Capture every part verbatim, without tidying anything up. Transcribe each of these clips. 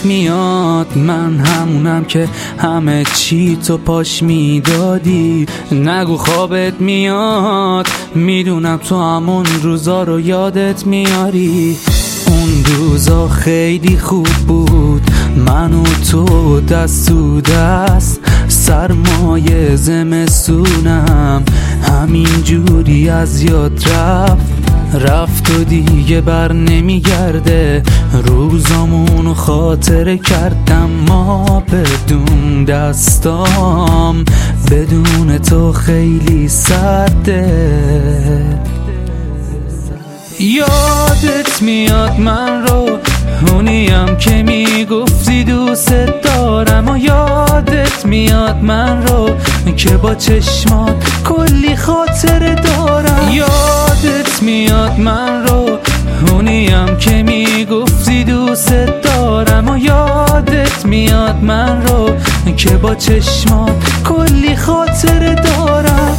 یادت میاد من همونم که همه چی تو پاش میدادی. نگو خوابت میاد، میدونم تو همون روزا رو یادت میاری. اون روزا خیلی خوب بود، من و تو دست تو دست، سرمای زمستونم همین جوری از یاد رفت رفت و دیگه بر نمیگرده. روزامونو خاطره کردم ما بدون دستام، بدون تو خیلی سرده. یادت میاد من رو، اونیم که میگفتی دوست دارم، و یادت میاد من رو که با چشمات کلی خاطره دارم. یادت میاد من رو، اونیم که میگفتی دوست دارم، و یادت میاد من رو که با چشمات کلی خاطره دارم.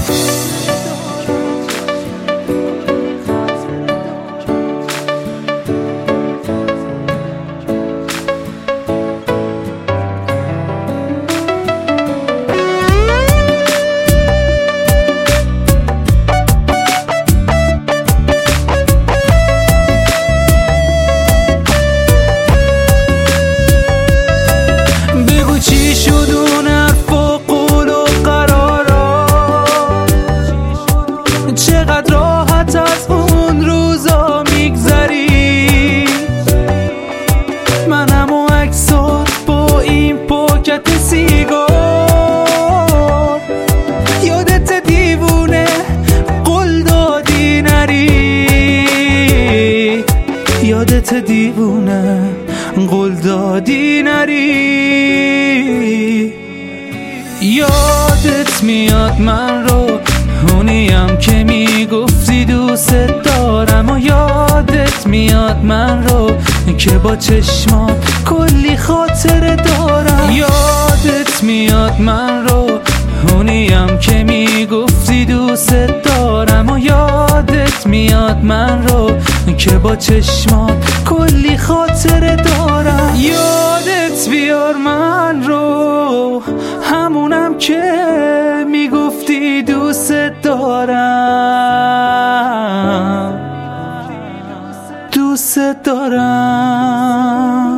چقدر راحت از اون روزا میگذری، منم و عکسات با این پاکت سیگار. یادت دیوونه قول دادی نری، یادت دیوونه قول دادی نری. یادت میاد من رو، اونیم که میگفتی دوست دارم، و یادت میاد من رو که با چشمات کلی خاطره دارم. یادت میاد من رو، اونیم که میگفتی دوست دارم، و یادت میاد من رو که با چشمات کلی خاطره دارم. یادت بیار من رو، همونم که میگفتی دوست دارم، دوست دارم.